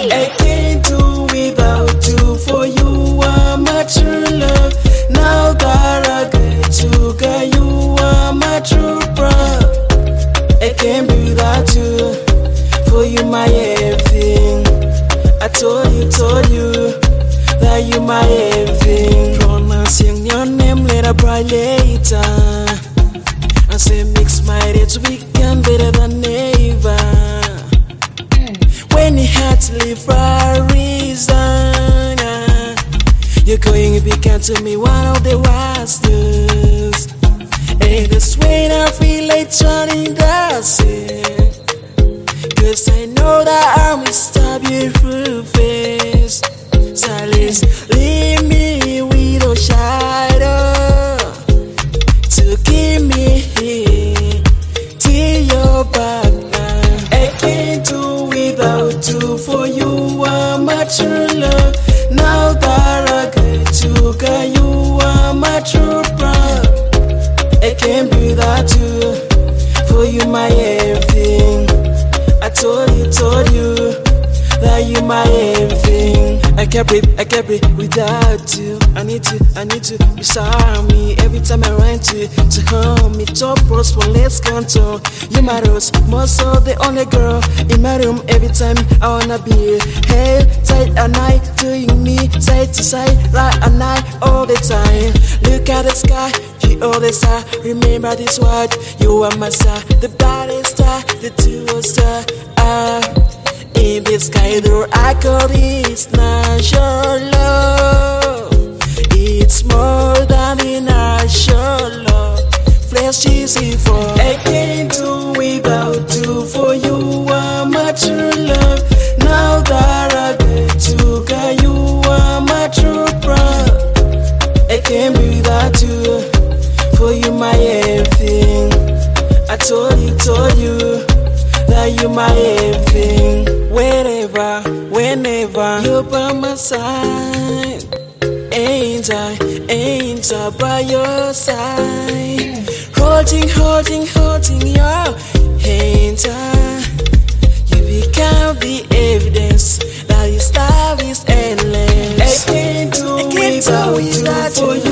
I can't do without you. For you are my true love. Now that I get you, girl, you are my true brother. I can't be without you. For you my everything. I told you that you my everything. Pronouncing your name later, bright later. I say mix my day to become better than ever. When you had to live for a reason, you're going to become to me one of the wisest. And that's when I feel like turning the sea. Cause I know that I'm Mr. Beautiful face. Silence, leave me with a shadow to keep me here till you're back now. I can't do without you. For you are my true love. Now that I get you, girl, you are my true brother. I can't be without you. For you my everything. I told you that you my everything. I can't breathe without you. I need you beside me. Every time I run to home, me top rose for let's control. You my rose, more so the only girl in my room. Every time I wanna be hey, tight at night, doing me side to side, right at night, all the time. Look at the sky, you all the star. Remember this word, you are my star, the brightest star, the dual star. In the sky, though I call this natural love. It's more than the natural love. Flesh is for I can't do without you. For you are my true love. Now that I get you, girl, you are my true brother. I can't be without you. For you my everything. I told you that you my everything. Whenever you're by my side, ain't I by your side? Holding your hands. You become the evidence that this love is endless. I can't do without you. For